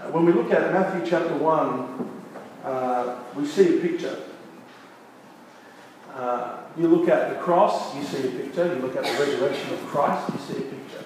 when we look at Matthew chapter 1, we see a picture. You look at the cross, you see a picture. You look at the resurrection of Christ, you see a picture.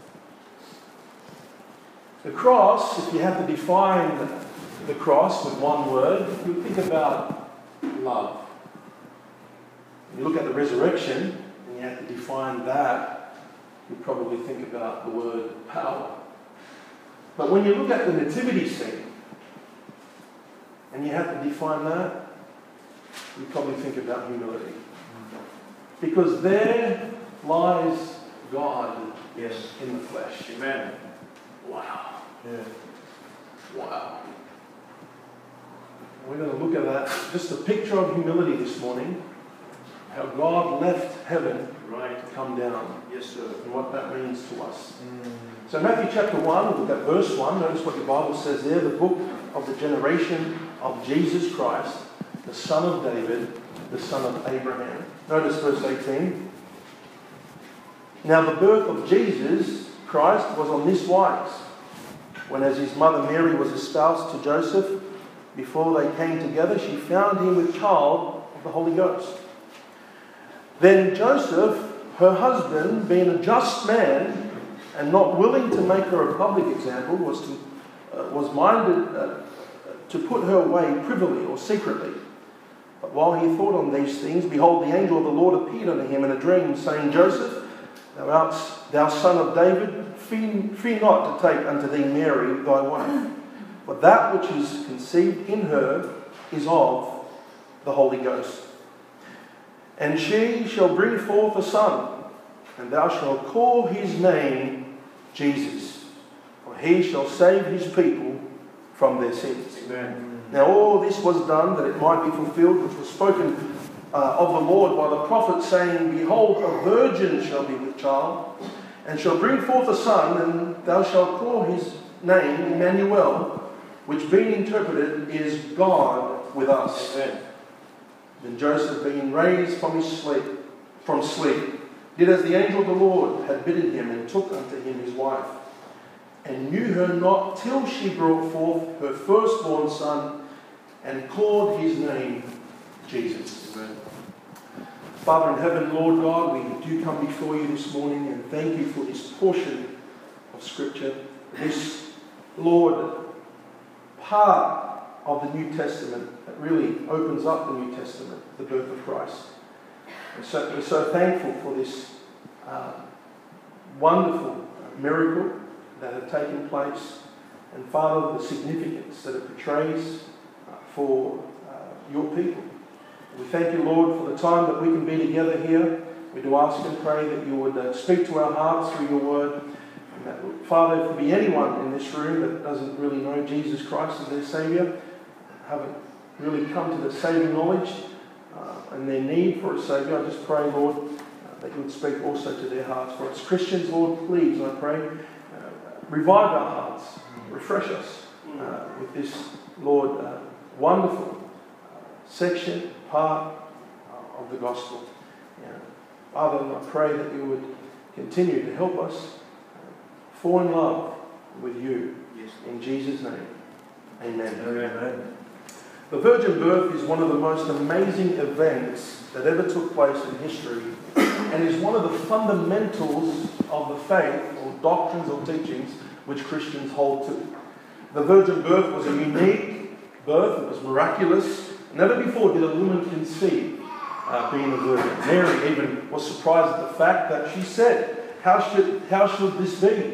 The cross, if you have to define the cross with one word, you think about love. You look at the resurrection, and you have to define that, you probably think about the word power. But when you look at the nativity scene, and you have to define that, you probably think about humility. Because there lies God in the flesh. Amen. Wow. Yeah. Wow. We're going to look at that. Just a picture of humility this morning. How God left heaven to come down. Yes, sir. And what that means to us. So Matthew chapter 1, look at verse 1. Notice what the Bible says there. The book of the generation of Jesus Christ, the son of David, the son of Abraham. Notice verse 18. Now the birth of Jesus Christ was on this wise. When as his mother Mary was espoused to Joseph, before they came together, she found him with child of the Holy Ghost. Then Joseph, her husband, being a just man, and not willing to make her a public example, was minded to put her away privily or secretly. But while he thought on these things, behold, the angel of the Lord appeared unto him in a dream, saying, Joseph, thou son of David, fear not to take unto thee Mary thy wife. For that which is conceived in her is of the Holy Ghost. And she shall bring forth a son, and thou shalt call his name Jesus. For he shall save his people from their sins. Amen. Now all this was done that it might be fulfilled, which was spoken of the Lord by the prophet, saying, Behold, a virgin shall be with child, and shall bring forth a son, and thou shalt call his name Emmanuel, which being interpreted is God with us. Amen. Then Joseph, being raised from sleep, did as the angel of the Lord had bidden him, and took unto him his wife, and knew her not till she brought forth her firstborn son, and called his name Jesus. Amen. Father in heaven, Lord God, we do come before you this morning and thank you for this portion of Scripture, this, Lord, part of the New Testament that really opens up the New Testament, the birth of Christ. We're so thankful for this wonderful miracle that had taken place, and Father, the significance that it portrays for your people. We thank you, Lord, for the time that we can be together here. We do ask and pray that you would speak to our hearts through your word. And that, Father, if there be anyone in this room that doesn't really know Jesus Christ as their Saviour, haven't really come to the saving knowledge and their need for a Saviour, I just pray, Lord, that you would speak also to their hearts. For us Christians, Lord, please, I pray, revive our hearts, refresh us with this, Lord, wonderful section, part of the gospel. Father, I pray that you would continue to help us fall in love with you. Yes. In Jesus' name, amen. Amen. The virgin birth is one of the most amazing events that ever took place in history, and is one of the fundamentals of the faith or doctrines or teachings which Christians hold to. The virgin birth was a unique birth. It was miraculous. Never before did a woman conceive being a virgin. Mary even was surprised at the fact that she said, how should this be?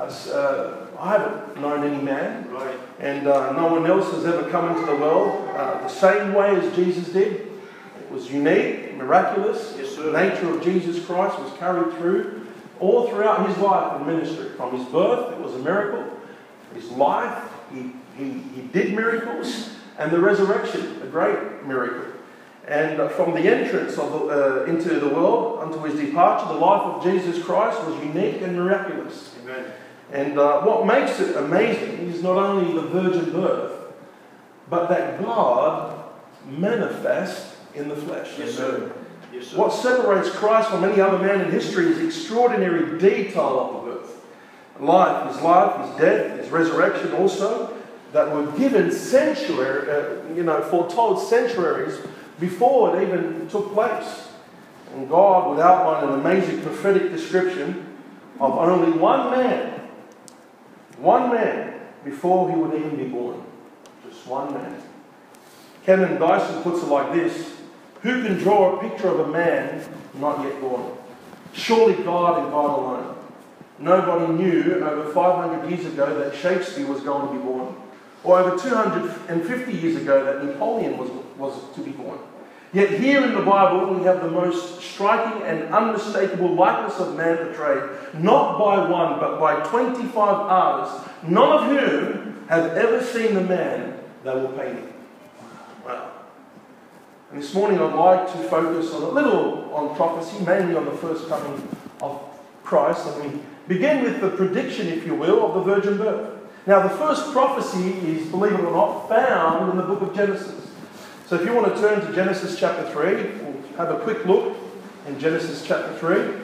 I haven't known any man, and no one else has ever come into the world the same way as Jesus did. It was unique, miraculous. Yes, the nature of Jesus Christ was carried through all throughout his life and ministry. From his birth, it was a miracle. His life, he did miracles. And the resurrection, a great miracle. And from the entrance into the world, unto his departure, the life of Jesus Christ was unique and miraculous. Amen. And what makes it amazing is not only the virgin birth, but that God manifests in the flesh. Yes, sir. Yes, sir. What separates Christ from any other man in history is the extraordinary detail of the birth. His life, his death, his resurrection also. that were given foretold centuries before it even took place. And God would outline an amazing prophetic description of only one man, before he would even be born. Just one man. Kevin Dyson puts it like this: who can draw a picture of a man not yet born? Surely God and God alone. Nobody knew over 500 years ago that Shakespeare was going to be born, or over 250 years ago that Napoleon was to be born. Yet here in the Bible we have the most striking and unmistakable likeness of man portrayed, not by one but by 25 artists, none of whom have ever seen the man they were painting. Wow. And this morning I'd like to focus a little on prophecy, mainly on the first coming of Christ, and we begin with the prediction, if you will, of the virgin birth. Now the first prophecy is, believe it or not, found in the book of Genesis. So if you want to turn to Genesis chapter 3, we'll have a quick look in Genesis chapter 3.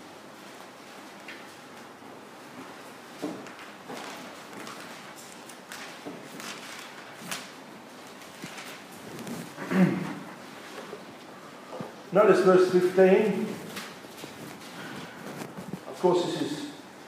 Notice verse 15. Of course, this is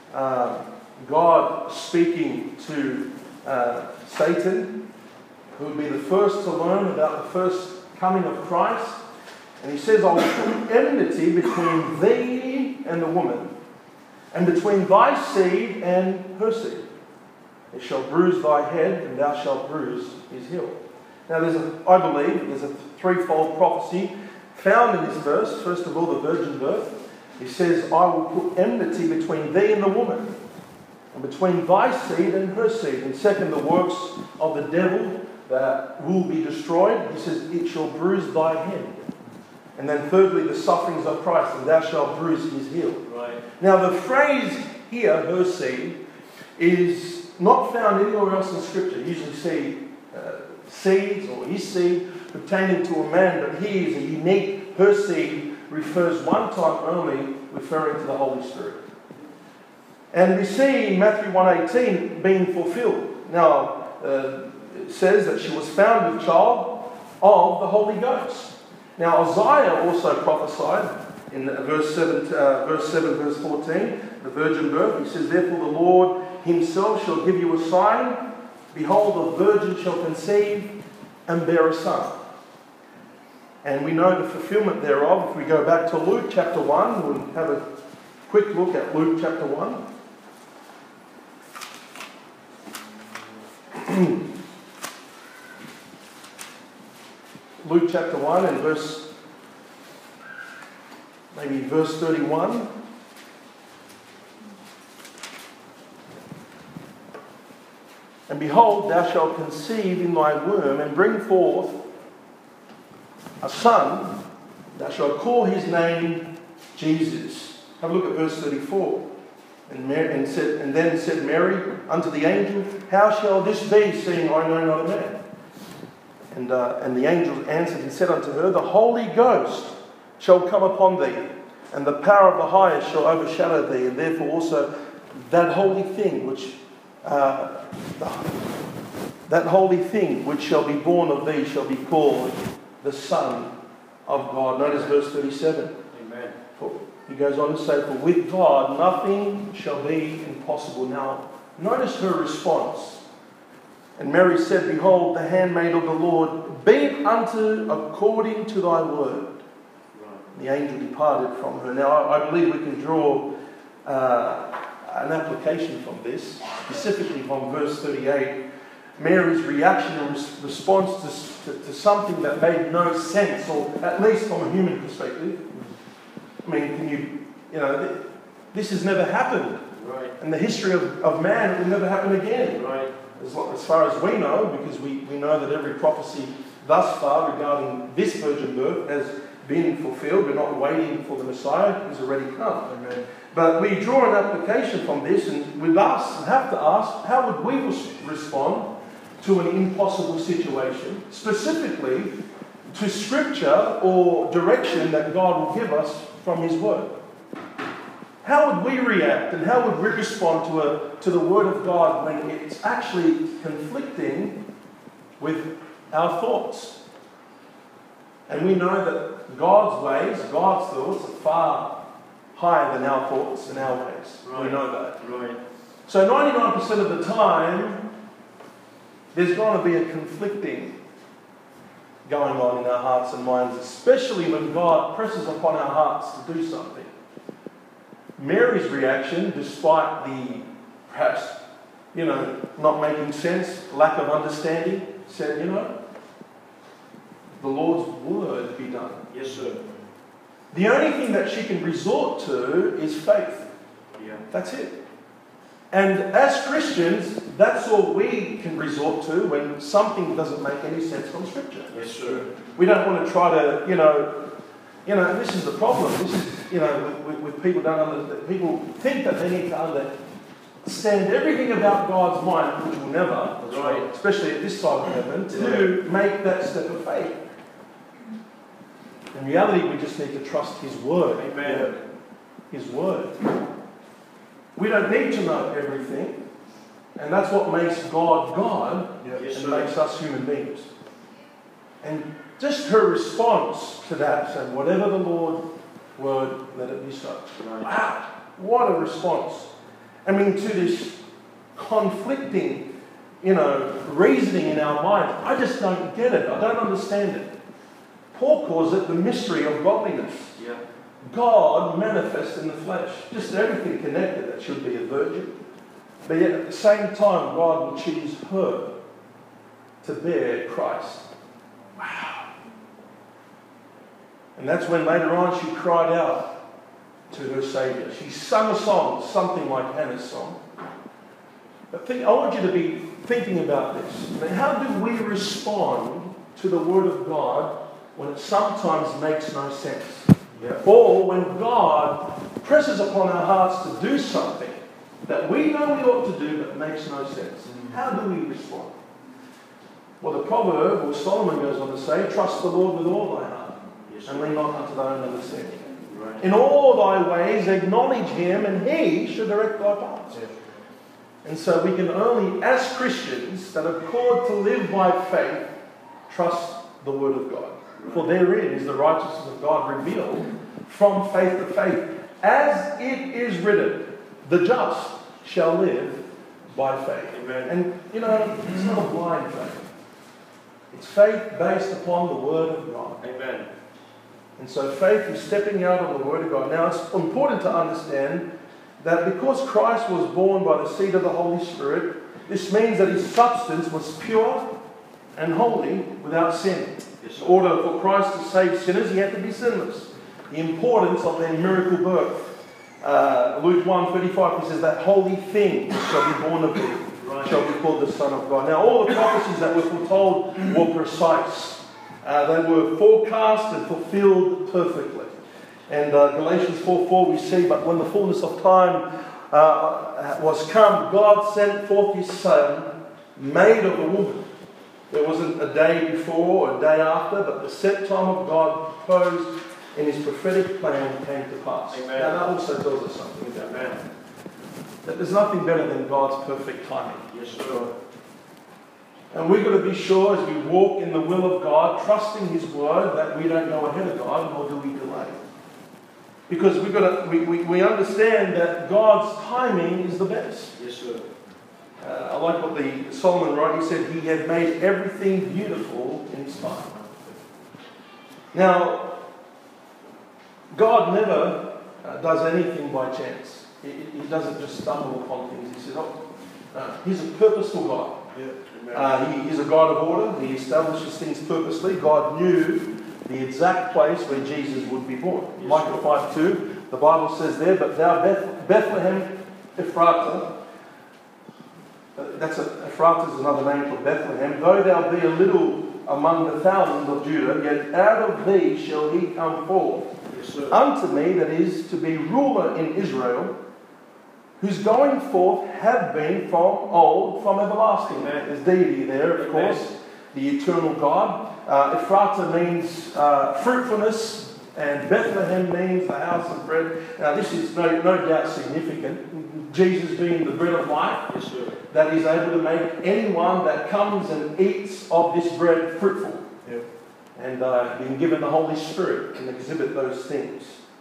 God speaking to Satan, who would be the first to learn about the first coming of Christ. And he says, I will put enmity between thee and the woman, and between thy seed and her seed. It shall bruise thy head, and thou shalt bruise his heel. Now, I believe there's a threefold prophecy found in this verse. First of all, the virgin birth. He says, I will put enmity between thee and the woman, and between thy seed and her seed. And second, the works of the devil that will be destroyed. He says, it shall bruise thy head. And then thirdly, the sufferings of Christ, and thou shalt bruise his heel. Right. Now the phrase here, her seed, is not found anywhere else in Scripture. You usually see seeds or his seed pertaining to a man, but here is a unique, her seed refers one time only, referring to the Holy Spirit. And we see Matthew 1:18 being fulfilled. Now, it says that she was found with child of the Holy Ghost. Now, Isaiah also prophesied in verse 7, verse 14, the virgin birth. He says, therefore the Lord himself shall give you a sign. Behold, a virgin shall conceive and bear a son. And we know the fulfillment thereof. If we go back to Luke chapter 1, we'll have a quick look at Luke chapter 1. Luke chapter 1 and verse 31. And behold, thou shalt conceive in thy womb and bring forth a son. Thou shalt call his name Jesus. Have a look at verse 34. And then said Mary unto the angel, how shall this be, seeing I know not a man? And the angel answered and said unto her, the Holy Ghost shall come upon thee, and the power of the highest shall overshadow thee, and therefore also that holy thing which shall be born of thee shall be called the Son of God. Notice verse 37. Amen. He goes on to say, for with God nothing shall be impossible. Now, notice her response. And Mary said, behold, the handmaid of the Lord, be it unto according to thy word. Right. The angel departed from her. Now, I believe we can draw an application from this, specifically from verse 38. Mary's reaction and response to something that made no sense, or at least from a human perspective. I mean, this has never happened. Right. In the history of man, it will never happen again. Right. As far as we know, because we know that every prophecy thus far regarding this virgin birth has been fulfilled. We're not waiting for the Messiah. He's already come. Amen. But we draw an application from this, and with us, have to ask, how would we respond to an impossible situation, specifically to Scripture or direction that God will give us from His Word? How would we react and how would we respond to the Word of God when it's actually conflicting with our thoughts? And we know that God's ways, God's thoughts are far higher than our thoughts and our ways. Right. We know that. Right. So 99% of the time, there's going to be a conflicting going on in our hearts and minds, especially when God presses upon our hearts to do something. Mary's reaction, despite the perhaps, not making sense, lack of understanding, said, the Lord's word be done. Yes, sir. The only thing that she can resort to is faith. Yeah. That's it. And as Christians, that's all we can resort to when something doesn't make any sense from Scripture. Yes, sir. We don't want to try to, this is the problem. This is, with people people think that they need to understand everything about God's mind, which will never, Right. especially at this side of heaven, to make that step of faith. In reality, we just need to trust His Word. Amen. His Word. We don't need to know everything. And that's what makes God God Yes, and sir. makes us human beings. And just her response to that, saying, whatever the Lord's word, let it be so. Right. Wow, what a response. I mean, to this conflicting, reasoning in our minds. I just don't get it. I don't understand it. Paul calls it the mystery of godliness. Yeah. God manifests in the flesh. Just everything connected. That should be a virgin. But yet at the same time, God will choose her to bear Christ. Wow. And that's when later on she cried out to her Saviour. She sung a song, something like Hannah's song. But I want you to be thinking about this. I mean, how do we respond to the Word of God when it sometimes makes no sense? Yeah. Or when God presses upon our hearts to do something that we know we ought to do but makes no sense. How do we respond? Well, the proverb, or Solomon goes on to say, trust the Lord with all thy heart Yes, and sir. lean not unto thy own understanding. Right. In all thy ways acknowledge Him and He should direct thy paths. Yeah. And so we can only, as Christians that are called to live by faith, trust the Word of God. For therein is the righteousness of God revealed from faith to faith. As it is written, the just shall live by faith. Amen. And, it's not a blind faith. It's faith based upon the Word of God. Amen. And so faith is stepping out on the Word of God. Now, it's important to understand that because Christ was born by the seed of the Holy Spirit, this means that His substance was pure and holy without sin. Yes, In order for Christ to save sinners, He had to be sinless. The importance of their miracle birth. Luke 1:35, He says, that holy thing which shall be born of thee shall be called the Son of God. Now, all the prophecies that were foretold were precise. They were forecast and fulfilled perfectly. And Galatians 4:4 we see, but when the fullness of time was come, God sent forth His Son, made of a woman. There wasn't a day before or a day after, but the set time of God proposed in His prophetic plan came to pass. Amen. Now that also tells us something about that. Amen. That there's nothing better than God's perfect timing. Yes, sir. And we've got to be sure as we walk in the will of God, trusting His Word, that we don't go ahead of God, nor do we delay. Because we understand that God's timing is the best. Yes, sir. I like what the Solomon wrote. He said, He had made everything beautiful in His time. Now, God never does anything by chance. He doesn't just stumble upon things. He says, He's a purposeful God. Yeah. He's a God of order. He establishes things purposely. God knew the exact place where Jesus would be born. Yes, Micah 5:2, the Bible says there, but thou Bethlehem Ephratah, Ephratah is another name for Bethlehem, though thou be a little among the thousands of Judah, yet out of thee shall He come forth. Yes, sir. Unto me, that is, to be ruler in Israel, whose going forth have been from old, from everlasting. Amen. There's deity there, of Amen. course, the eternal God. Ephratah means fruitfulness, And Bethlehem means the house of bread. Now this is no doubt significant. Jesus being the bread of life, Yes, sir. that is able to make anyone that comes and eats of this bread fruitful. Yep. And being given the Holy Spirit can exhibit those things.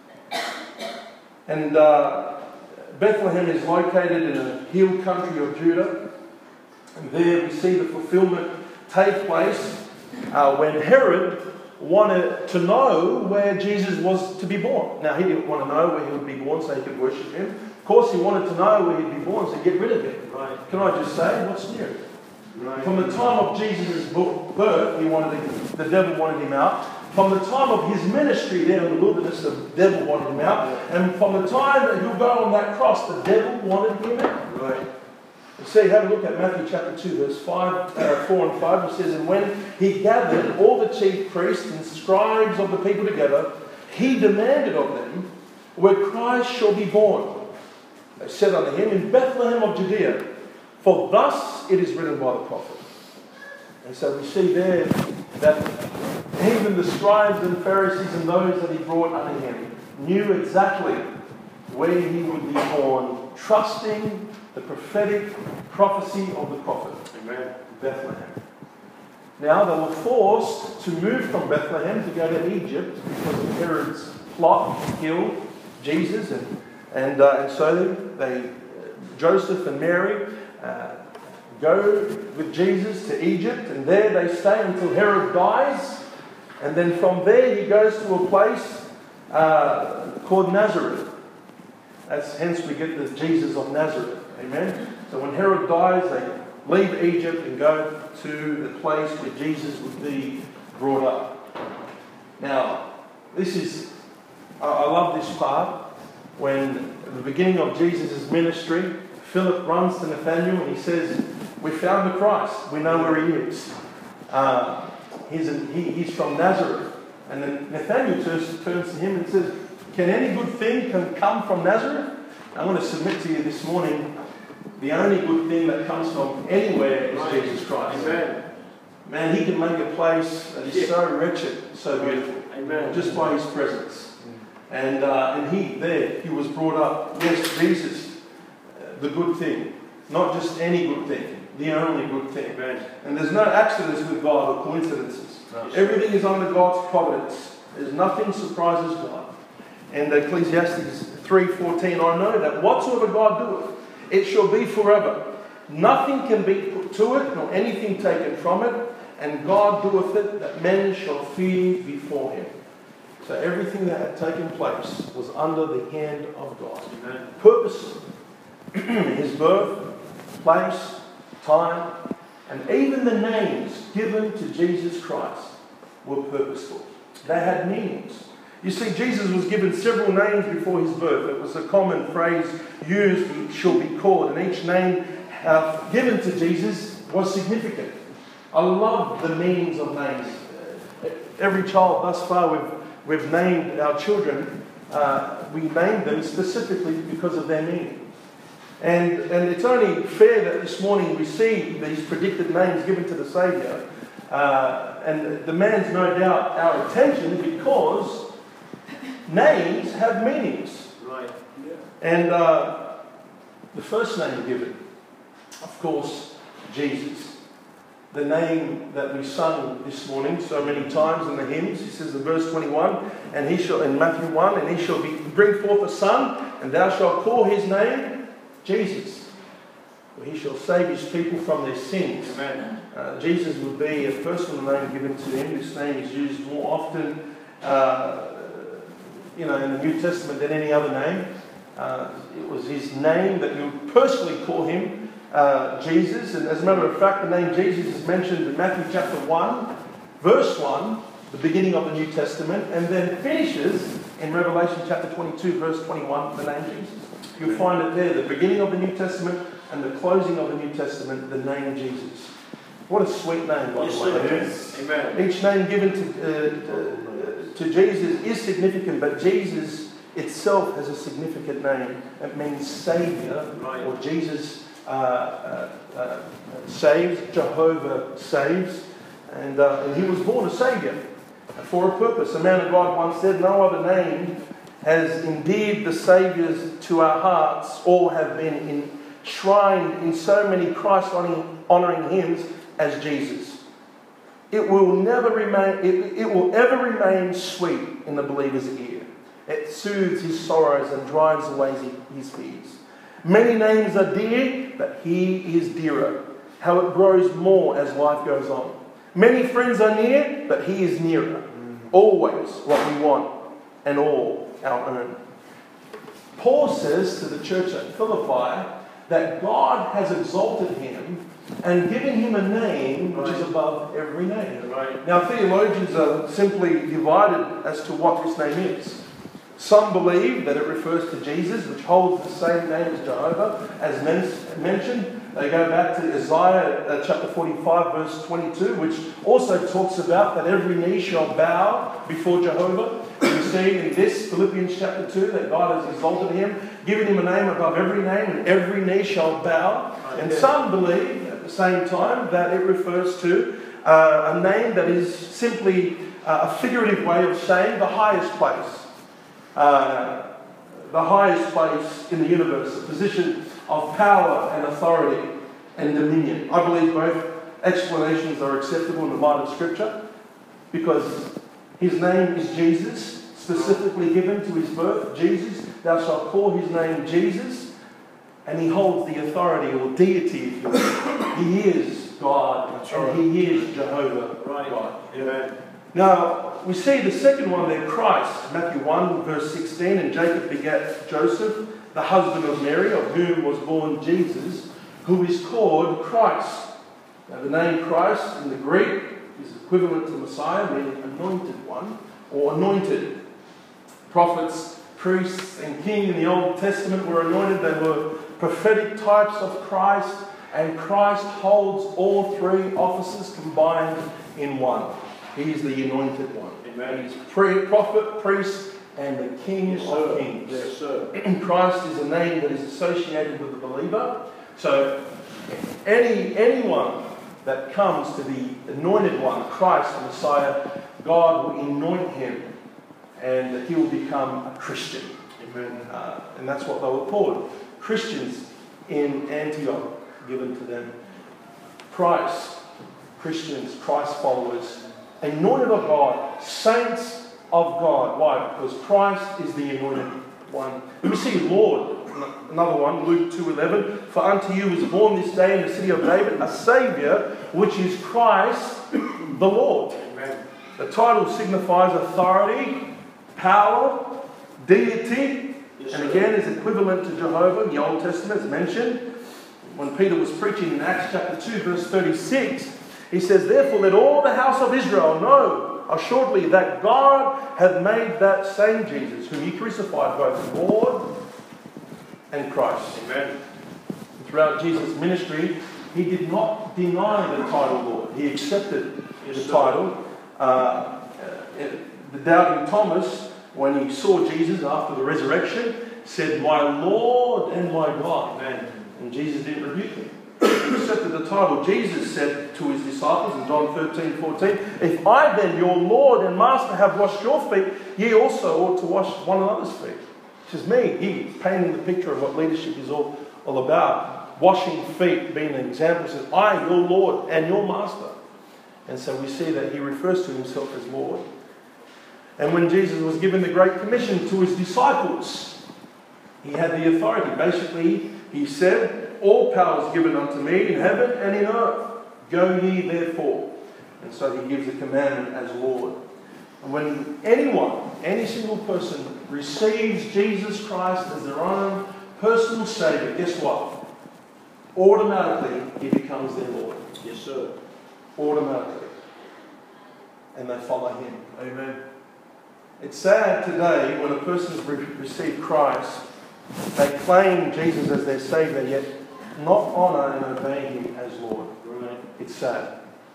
And Bethlehem is located in a hill country of Judah. And there we see the fulfillment take place when Herod wanted to know where Jesus was to be born. Now, he didn't want to know where he would be born so he could worship him. Of course, he wanted to know where he'd be born so get rid of him. Right. Can I just say, what's new? Right. From the time of Jesus' birth, the devil wanted him out. From the time of his ministry there in the wilderness, the devil wanted him out. And from the time that he'll go on that cross, the devil wanted him out. Right. You see, have a look at Matthew chapter 2, verse 4 and 5. It says, "And when he gathered all the chief priests and scribes of the people together, he demanded of them where Christ shall be born. They said unto him, In Bethlehem of Judea, for thus it is written by the prophet." And so we see there that even the scribes and Pharisees and those that he brought unto him knew exactly where he would be born, trusting the prophetic prophecy of the prophet. Amen. Bethlehem. Now they were forced to move from Bethlehem to go to Egypt because of Herod's plot to kill Jesus, and so Joseph and Mary go with Jesus to Egypt, and there they stay until Herod dies, and then from there he goes to a place called Nazareth. Hence we get the Jesus of Nazareth. Amen. So when Herod dies, they leave Egypt and go to the place where Jesus would be brought up. Now, I love this part. When at the beginning of Jesus' ministry, Philip runs to Nathanael and he says, "We found the Christ. We know where he is. He's from Nazareth." And then Nathanael turns to him and says, "Can any good thing come from Nazareth?" I want to submit to you this morning, the only good thing that comes from anywhere is Jesus Christ. Amen. Man, he can make a place that is so wretched, so beautiful. Amen. Just by his presence. And he was brought up, yes, Jesus, the good thing. Not just any good thing, the only good thing. Amen. And there's no accidents with God or coincidences. No. Everything is under God's providence. There's nothing surprises God. And Ecclesiastes 3:14, "I know that whatsoever God doeth, it shall be forever. Nothing can be put to it, nor anything taken from it. And God doeth it, that men shall fear before him." So everything that had taken place was under the hand of God. Amen. Purposely. His birth, place, time, and even the names given to Jesus Christ were purposeful. They had meanings. You see, Jesus was given several names before his birth. It was a common phrase used, "He shall be called," and each name given to Jesus was significant. I love the meanings of names. Every child thus far we've named our children, we named them specifically because of their meaning. And it's only fair that this morning we see these predicted names given to the Saviour, and demands no doubt our attention because names have meanings. Right. Yeah. And the first name given, of course, Jesus. The name that we sung this morning so many times in the hymns. He says in verse 21, and he shall, in Matthew 1, "And he shall bring forth a son, and thou shalt call his name Jesus. For he shall save his people from their sins." Amen. Jesus would be a personal name given to him. This name is used more often in the New Testament than any other name. It was his name that you personally call him Jesus. And as a matter of fact, the name Jesus is mentioned in Matthew chapter 1, verse 1, the beginning of the New Testament, and then finishes in Revelation chapter 22, verse 21, the name Jesus. You'll find it there, the beginning of the New Testament and the closing of the New Testament, the name Jesus. What a sweet name, by the way. Yes, amen. Each name given to Jesus is significant, but Jesus itself has a significant name. It means Saviour, Right. or Jesus saves, Jehovah saves, and he was born a Saviour. for a purpose. A man of God once said, "No other name has endeared the Saviours to our hearts, or have been enshrined in so many Christ-honouring hymns as Jesus. It will ever remain sweet in the believer's ear. It soothes his sorrows and drives away his fears. Many names are dear, but he is dearer. How it grows more as life goes on. Many friends are near, but he is nearer. Always what we want, and all our own." Paul says to the church at Philippi that God has exalted him and given him a name which is above every name. Right. Now, theologians are simply divided as to what this name is. Some believe that it refers to Jesus, which holds the same name as Jehovah, as mentioned. They go back to Isaiah chapter 45, verse 22, which also talks about that every knee shall bow before Jehovah. We see in this, Philippians chapter 2, that God has exalted him, given him a name above every name, and every knee shall bow. And some believe, at the same time, that it refers to a name that is simply a figurative way of saying the highest place. The highest place in the universe, a position of power and authority and dominion. I believe both explanations are acceptable in the light of Scripture, because his name is Jesus, specifically given to his birth, Jesus. Thou shalt call his name Jesus, and he holds the authority or deity, if you will. He is God, and he is Jehovah God. Amen. Now, we see the second one there, Christ. Matthew 1, verse 16, "And Jacob begat Joseph, the husband of Mary, of whom was born Jesus, who is called Christ." Now, the name Christ in the Greek is equivalent to Messiah, meaning anointed one, or anointed. Prophets, priests, and king in the Old Testament were anointed. They were prophetic types of Christ, and Christ holds all three offices combined in one. He is the anointed one. Amen. He is prophet, priest, and the King of Kings. Yes, sir. Christ is a name that is associated with the believer. So anyone that comes to the anointed one, Christ, the Messiah, God will anoint him, and he will become a Christian. Amen. And that's what they were called, Christians in Antioch, given to them. Christ, Christians, Christ followers, anointed of God, saints of God. Why? Because Christ is the anointed one. We see Lord, another one, Luke 2:11. "For unto you is born this day in the city of David a Saviour, which is Christ the Lord." Amen. The title signifies authority, power, deity, Yes, and sir. again is equivalent to Jehovah in the Old Testament, as mentioned. When Peter was preaching in Acts chapter 2, verse 36, he says, "Therefore let all the house of Israel know assuredly that God hath made that same Jesus, whom ye crucified, both Lord and Christ." Amen. Throughout Jesus' ministry, he did not deny the title Lord. He accepted the title. The doubting Thomas, when he saw Jesus after the resurrection, said, "My Lord and my God." Amen. And Jesus didn't rebuke him. He accepted the title. Jesus said to his disciples in John 13:14, "If I then, your Lord and Master, have washed your feet, ye also ought to wash one another's feet." Which is me. He's painting the picture of what leadership is all about. Washing feet being an example. He says, "I, your Lord and your Master." And so we see that he refers to himself as Lord. And when Jesus was given the Great Commission to his disciples, he had the authority. Basically, he said, "All power is given unto me in heaven and in earth. Go ye therefore." And so he gives the commandment as Lord. And when anyone, any single person, receives Jesus Christ as their own personal Saviour, guess what? Automatically, he becomes their Lord. Yes, sir. Automatically. And they follow him. Amen. It's sad today when a person has received Christ, they claim Jesus as their Saviour, yet not honour and obey him as Lord. Right. It's sad.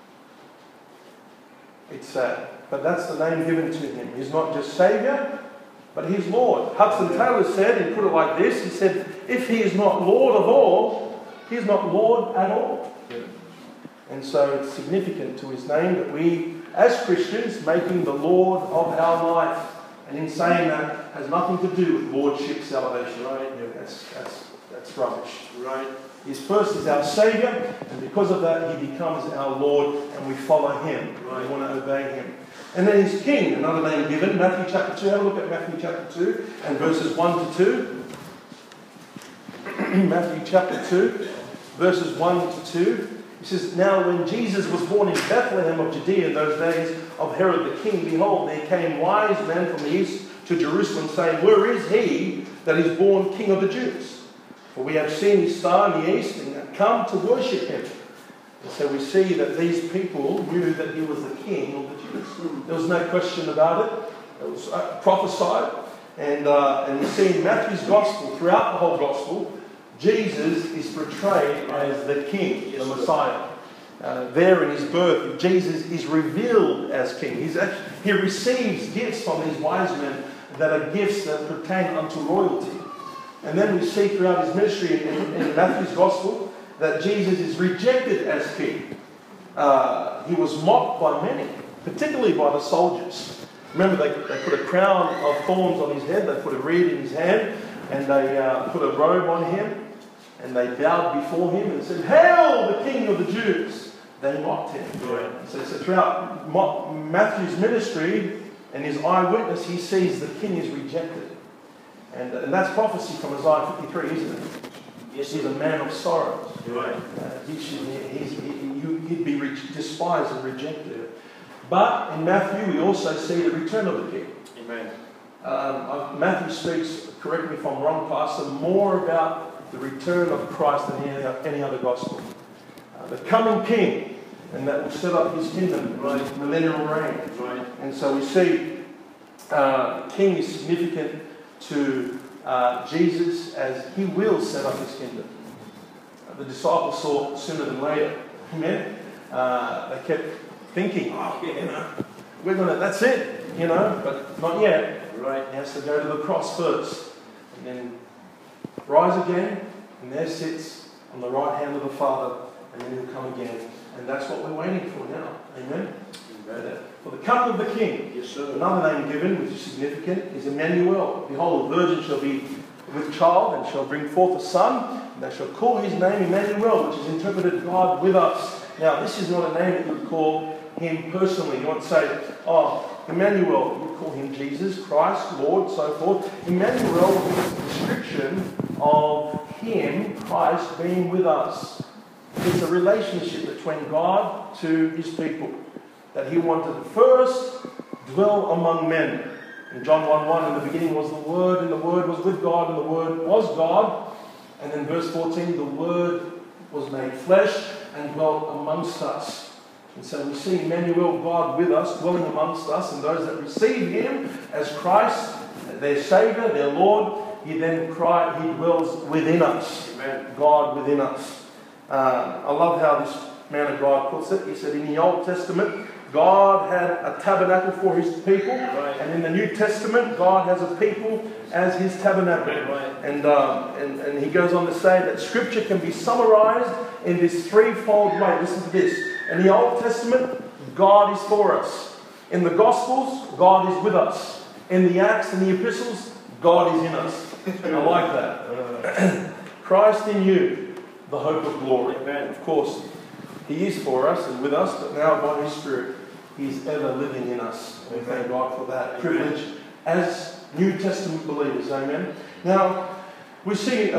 It's sad. But that's the name given to him. He's not just Saviour, but he's Lord. Hudson Taylor said, he put it like this, he said, "If he is not Lord of all, he is not Lord at all." Yeah. And so it's significant to his name that we, as Christians, make him the Lord of our life. And in saying that, has nothing to do with lordship salvation. Right. Yeah, that's rubbish. Right. He's first is our Saviour, and because of that, he becomes our Lord, and we follow him. Right. We want to obey him. And then he's King, another name given, Matthew chapter 2. Have a look at Matthew chapter 2 and verses 1 to 2. Matthew chapter 2, verses 1 to 2. He says, "Now when Jesus was born in Bethlehem of Judea in those days of Herod the king, behold, there came wise men from the east to Jerusalem, saying, Where is he that is born King of the Jews? For we have seen his star in the east and have come to worship him." And so we see that these people knew that he was the King of the Jews. There was no question about it. It was prophesied. And we see in Matthew's Gospel, throughout the whole Gospel, Jesus is portrayed as the King, the Messiah. There in his birth, Jesus is revealed as King. He receives gifts from these wise men that are gifts that pertain unto royalty. And then we see throughout his ministry in Matthew's Gospel that Jesus is rejected as King. He was mocked by many, particularly by the soldiers. Remember, they put a crown of thorns on his head, they put a reed in his hand, and they put a robe on him, and they bowed before him and said, "Hail, the King of the Jews!" They mocked him. Right. So throughout Matthew's ministry and his eyewitness, he sees the King is rejected. And that's prophecy from Isaiah 53, isn't it? Yes, He's a man of sorrows. Right. He'd be despised and rejected. But in Matthew, we also see the return of the King. Amen. Matthew speaks, correct me if I'm wrong, Pastor, more about the return of Christ than any other gospel. The coming King, and that will set up his kingdom, Right. millennial reign. Right. And so we see King is significant to Jesus as he will set up his kingdom. The disciples saw sooner than later. Amen. They kept thinking, that's it, but not yet. Right. He has to go to the cross first, and then rise again, and there sits on the right hand of the Father, and then he'll come again. And that's what we're waiting for now. Amen. For the coming of the King. Yes, sir. Another name given, which is significant, is Emmanuel. Behold, a virgin shall be with child, and shall bring forth a son, and they shall call his name Emmanuel, which is interpreted God with us. Now, this is not a name that you would call him personally. You want to say, Emmanuel. You call him Jesus, Christ, Lord, so forth. Emmanuel is a description of him, Christ, being with us. It's a relationship between God to his people. That he wanted to first dwell among men. In John 1:1, in the beginning was the Word, and the Word was with God, and the Word was God. And then verse 14, the Word was made flesh and dwelt amongst us. And so we see Emmanuel, God with us, dwelling amongst us, and those that receive him as Christ, their Saviour, their Lord, he dwells within us. Amen. God within us. I love how this man of God puts it. He said in the Old Testament, God had a tabernacle for his people, Right. and in the New Testament, God has a people as his tabernacle. Right. And he goes on to say that Scripture can be summarized in this threefold way. Listen to this. In the Old Testament, God is for us. In the Gospels, God is with us. In the Acts and the Epistles, God is in us. I like that. Christ in you, the hope of glory. Amen. Of course, he is for us and with us, but now by his Spirit, he's ever living in us. We thank God for that privilege as New Testament believers. Amen. Now, we see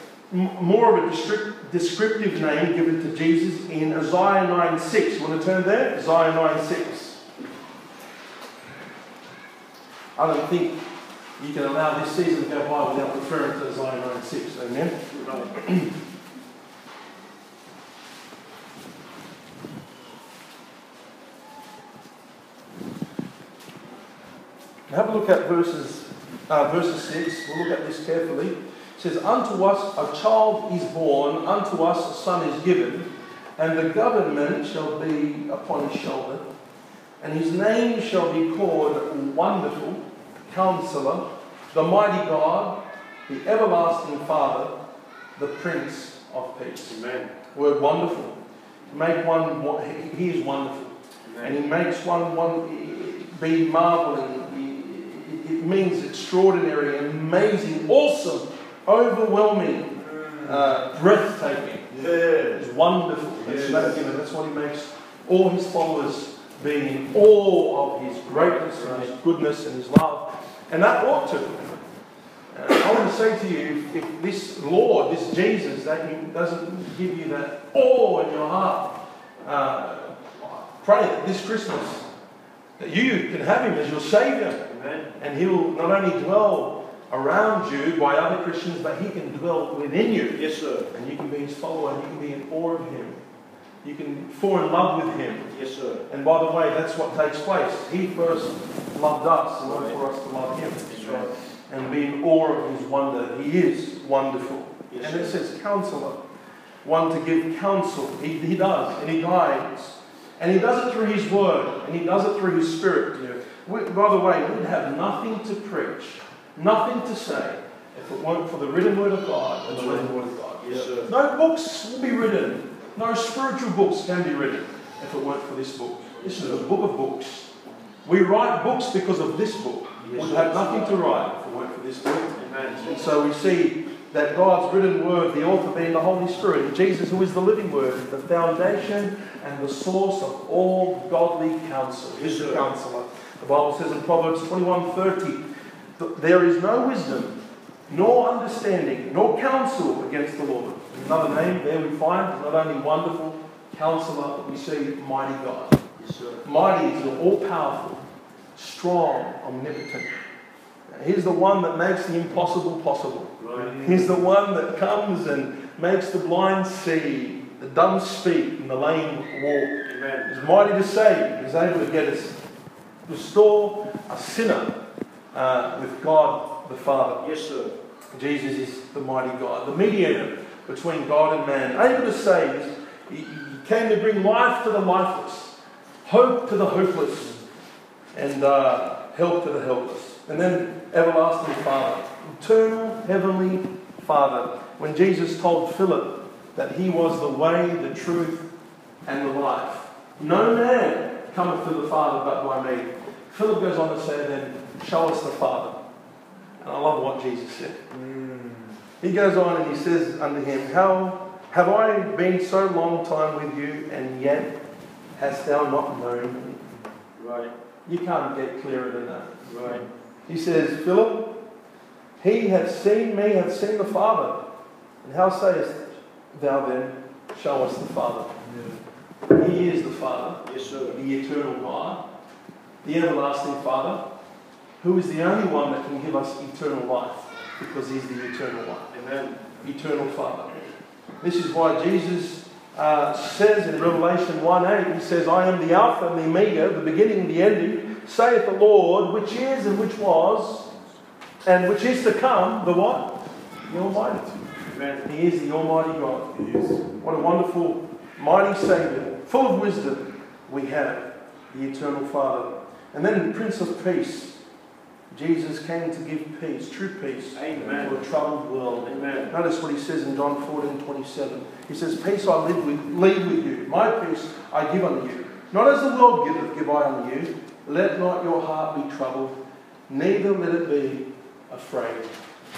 more of a descriptive name given to Jesus in Isaiah 9:6. You want to turn there? Isaiah 9:6. I don't think you can allow this season to go by without referring to Isaiah 9:6. Amen. Right. Have a look at verses 6. We'll look at this carefully. It says, "Unto us a child is born, unto us a son is given, and the government shall be upon his shoulder, and his name shall be called Wonderful, Counselor, the Mighty God, the Everlasting Father, the Prince of Peace." Amen. Word wonderful. make one, he is wonderful. And he makes one be marveling. It means extraordinary, amazing, awesome, overwhelming, breathtaking. It's wonderful. That's what he makes all his followers be in awe of his greatness and his goodness and his love. And that ought to. I want to say to you, if this Lord, this Jesus, doesn't give you that awe in your heart, pray that this Christmas that you can have him as your Saviour. Amen. And he'll not only dwell around you by other Christians, but he can dwell within you. Yes, sir. And you can be his follower, and you can be in awe of him. You can fall in love with him. Yes, sir. And by the way, that's what takes place. He first loved us in order for us to love him. That's right. And be in awe of his wonder. He is wonderful. Yes, and it sir. says counselor. One to give counsel. He does. And he guides. And he does it through his word. And he does it through his spirit. By the way, we'd have nothing to preach, nothing to say, if it weren't for the written word of God and the written word of God. Yes, sir. No books will be written. No spiritual books can be written if it weren't for this book. This is a book of books. We write books because of this book. We'd have nothing to write if it weren't for this book. Amen. And so we see that God's written word, the author being the Holy Spirit, and Jesus, who is the living word, the foundation and the source of all godly counsel. He's the counselor. The Bible says in Proverbs 21:30, there is no wisdom, nor understanding, nor counsel against the Lord. Another name there we find, not only wonderful counselor, but we see mighty God. Yes, sir. Mighty is all-powerful, strong, omnipotent. He's the one that makes the impossible possible. Right. He's the one that comes and makes the blind see, the dumb speak, and the lame walk. Amen. He's mighty to save. He's able to get us, restore a sinner with God the Father. Yes, sir. Jesus is the mighty God, the mediator between God and man, able to save. He came to bring life to the lifeless, hope to the hopeless, and help to the helpless. And then everlasting Father, eternal heavenly Father. When Jesus told Philip that he was the way, the truth, and the life, no man cometh to the Father but by me. Philip goes on to say then, show us the Father. And I love what Jesus said. He goes on and he says unto him, how have I been so long time with you, and yet hast thou not known me? Right. You can't get clearer than that. Right. He says, Philip, he hath seen me, hath seen the Father. And how sayest thou then, show us the Father? Yeah. He is the Father. Yes, sir. The eternal God, the everlasting Father, who is the only one that can give us eternal life, because he's the eternal one. Amen. Eternal Father. This is why Jesus says in Revelation 1:8, he says, I am the Alpha and the Omega, the beginning and the ending, saith the Lord, which is and which was, and which is to come, the what? The Almighty. Amen. He is the Almighty God. He is. What a wonderful, mighty Saviour, full of wisdom we have, the Eternal Father. And then the Prince of Peace. Jesus came to give peace, true peace, Amen. to a troubled world. Amen. Notice what he says in John 14:27. He says, peace I leave with you. My peace I give unto you. Not as the world giveth, give I unto you. Let not your heart be troubled, neither let it be afraid.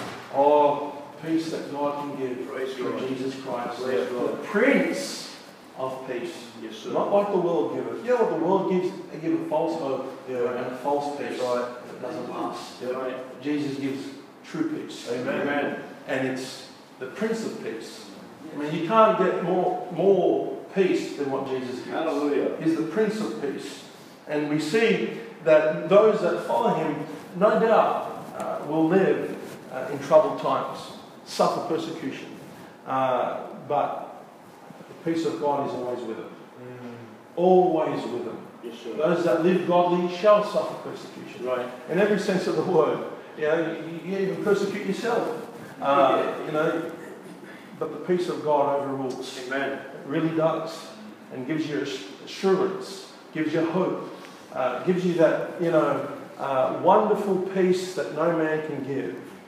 Oh, peace that God can give through Jesus Christ. The Prince of Peace. Yes, sir. Not like the world giveth. You know what the world gives? They give a false hope and a false peace. Right. It doesn't last. Yeah. Right. Jesus gives true peace. Amen. Amen. And it's the Prince of Peace. I mean, you can't get more peace than what Jesus gives. Hallelujah. He's the Prince of Peace. And we see that those that follow him, no doubt, will live in troubled times, suffer persecution. But the peace of God is always with them. Always with them. Yes, sir. Those that live godly shall suffer persecution. Right. In every sense of the word. You know, you even persecute yourself. You know, but the peace of God overrules. Amen. It really does. And gives you assurance, gives you hope, gives you that, wonderful peace that no man can give.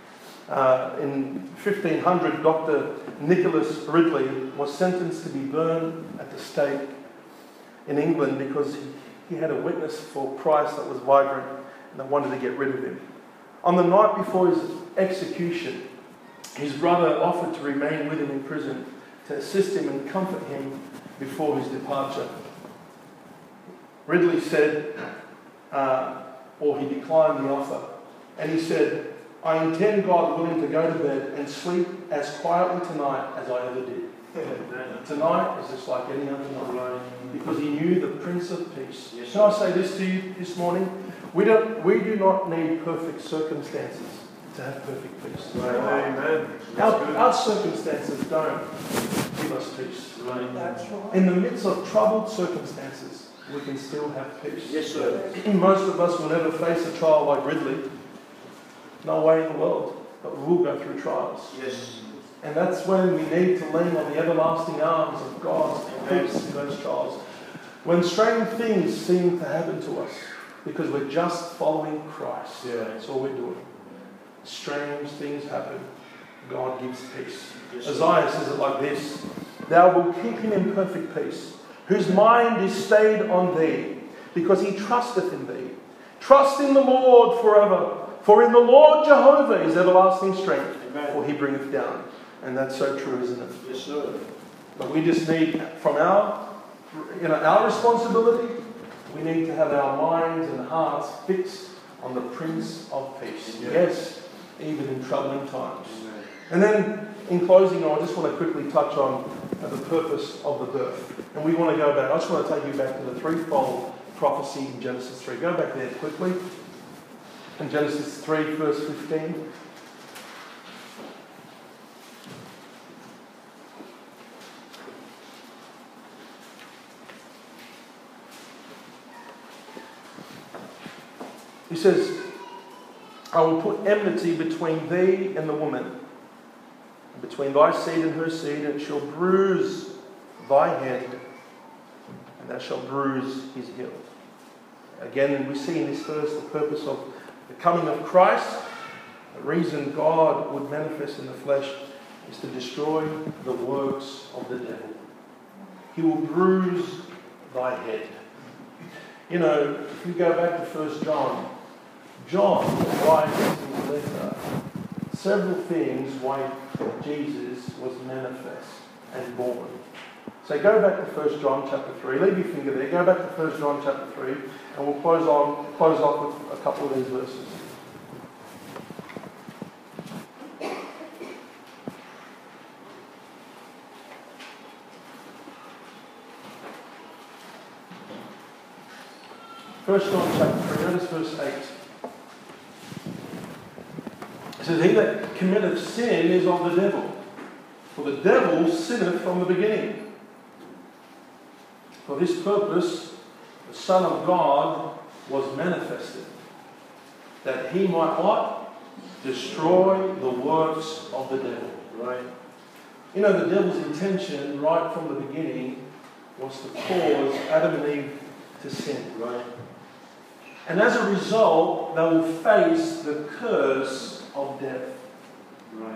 In 1500, Dr. Nicholas Ridley was sentenced to be burned at the stake in England because he had a witness for Christ that was vibrant and they wanted to get rid of him. On the night before his execution, his brother offered to remain with him in prison to assist him and comfort him before his departure. Ridley said, or he declined the offer, and he said, "I intend, God willing, to go to bed and sleep as quietly tonight as I ever did." Tonight is just like any other night, because he knew the Prince of Peace. Yes. Can I say this to you this morning? We do not need perfect circumstances to have perfect peace. Right. Amen. Our circumstances don't give us peace. Right. That's right. In the midst of troubled circumstances, we can still have peace. Yes, sir. Most of us will never face a trial like Ridley. No way in the world. But we will go through trials. Yes. And that's when we need to lean on the everlasting arms of God's peace in those trials. When strange things seem to happen to us, because we're just following Christ. Yeah. That's all we're doing. Strange things happen. God gives peace. Yes, Isaiah says it like this: "Thou wilt keep him in perfect peace, whose mind is stayed on thee, because he trusteth in thee. Trust in the Lord forever, for in the Lord Jehovah is everlasting strength, Amen. for he bringeth down." And that's so true, isn't it? Yes, sir. But we just need, from our responsibility, we need to have our minds and hearts fixed on the Prince of Peace. Yeah. Yes, even in troubling times. Amen. And then, in closing, I just want to quickly touch on the purpose of the birth. And we want to go back. I just want to take you back to the threefold prophecy in Genesis 3. Go back there quickly. In Genesis 3, verse 15. He says, "I will put enmity between thee and the woman, and between thy seed and her seed, and it shall bruise thy head, and thou shalt bruise his heel." Again, we see in this verse the purpose of the coming of Christ. The reason God would manifest in the flesh is to destroy the works of the devil. He will bruise thy head. You know, if you go back to 1 John, John writes in his letter several things why Jesus was manifest and born. So go back to 1 John chapter 3. Leave your finger there. Go back to 1 John chapter 3, and we'll close off with a couple of these verses. First John chapter 3, notice verse 8. It says, "He that committeth sin is of the devil, for the devil sinneth from the beginning. For this purpose the Son of God was manifested, that he might what? Destroy the works of the devil." Right. You know, the devil's intention right from the beginning was to cause Adam and Eve to sin. Right. And as a result, they will face the curse of death. Right.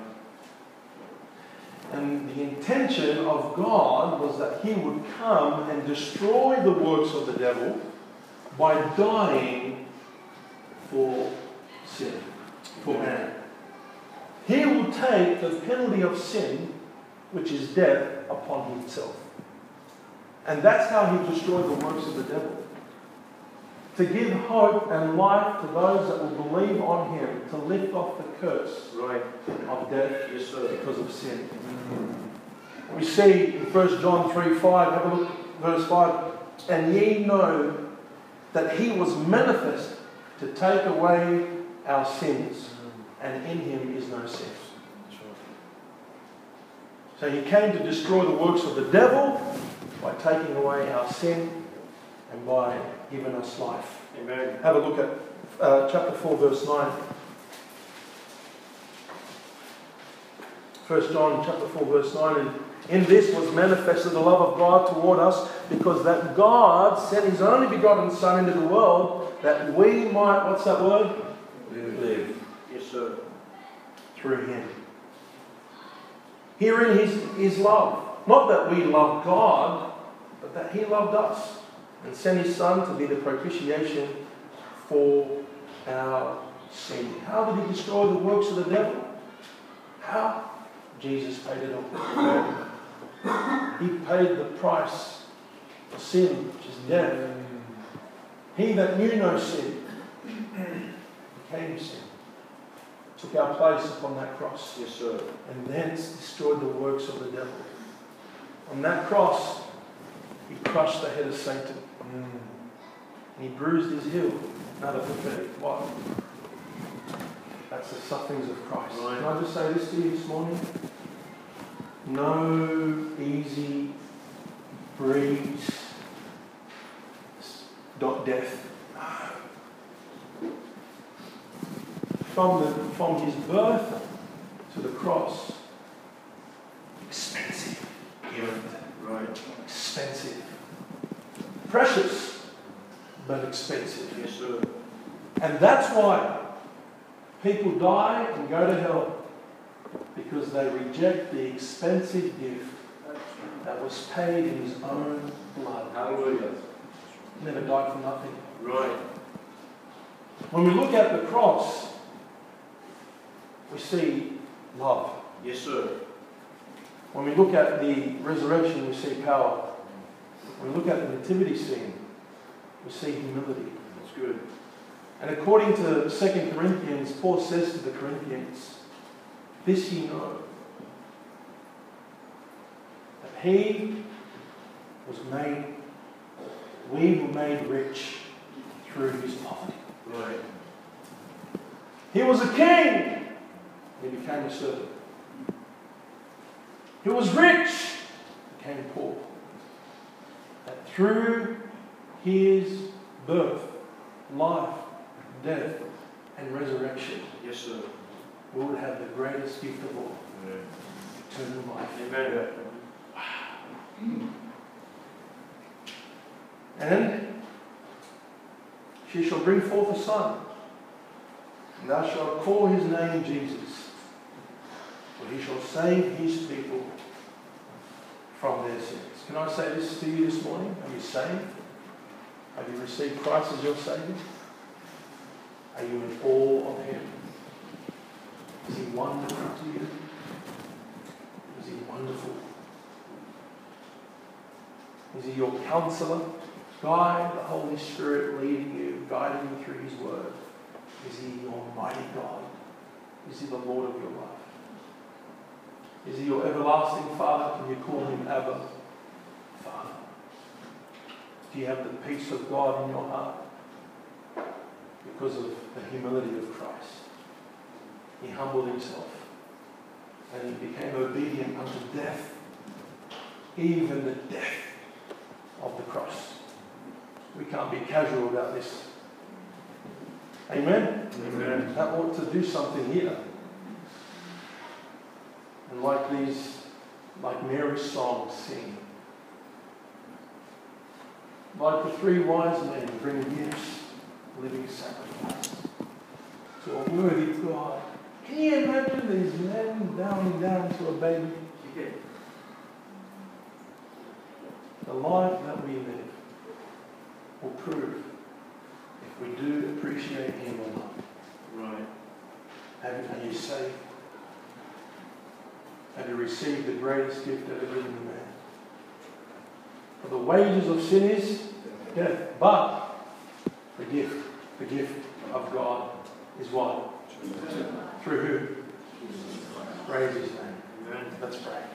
And the intention of God was that he would come and destroy the works of the devil by dying for sin, for man. He will take the penalty of sin, which is death, upon himself. And that's how he destroyed the works of the devil. To give hope and life to those that will believe on him, to lift off the curse Right. of death Yes, sir. because of sin. We see in 1 John 3:5, have a look, verse 5, "And ye know that he was manifest to take away our sins, and in him is no sin." So he came to destroy the works of the devil by taking away our sin and by giving us life. Amen. Have a look at chapter 4, verse 9. 1 John chapter 4, verse 9. "And in this was manifested the love of God toward us, because that God sent his only begotten Son into the world, that we might," what's that word? Live. Yes, sir. through him. Herein is love. Not that we love God, but that he loved us and sent his Son to be the propitiation for our sin. How did he destroy the works of the devil? How? Jesus paid it all. He paid the price for sin, which is death. He that knew no sin became sin. Took our place upon that cross. Yes, sir. And thence destroyed the works of the devil. On that cross, he crushed the head of Satan. And he bruised his heel. Another prophetic. What? That's the sufferings of Christ. Right. Can I just say this to you this morning? No easy breeze. Death. From his birth to the cross, expensive gift. Right. Expensive. Precious, but expensive. Yes, sir. And that's why people die and go to hell, because they reject the expensive gift that was paid in his own blood. Hallelujah. He never died for nothing. Right. When we look at the cross, we see love. Yes, sir. When we look at the resurrection, we see power. When we look at the nativity scene, we see humility. That's good. And according to 2 Corinthians, Paul says to the Corinthians, this ye know, that he was made, we were made rich through his poverty. Right. He was a king. He became a servant. He was rich. Became poor. That through his birth, life, death, and resurrection, Yes, sir. we would have the greatest gift of all, eternal life. Amen. And she shall bring forth a son, and thou shalt call his name Jesus, for he shall save his people from their sins. Can I say this to you this morning? Are you saved? Have you received Christ as your Saviour? Are you in awe of him? Is he wonderful to you? Is he wonderful? Is he your counselor? Guide, the Holy Spirit leading you, guiding you through his word. Is he your mighty God? Is he the Lord of your life? Is he your everlasting Father? Can you call him Abba, Father? Do you have the peace of God in your heart? Because of the humility of Christ. He humbled himself and he became obedient unto death, even the death of the cross. We can't be casual about this. Amen? Amen. That ought to do something here. And like Mary's song sing. Like the three wise men bring gifts, living sacrifice to a worthy God. Can you imagine these men bowing down to a baby? The life that we live will prove if we do appreciate him or not. Right. Are you saved? Have you received the greatest gift ever given to man? For the wages of sin is death. But the gift of God is what? Through who? Praise his name. Amen. Let's pray.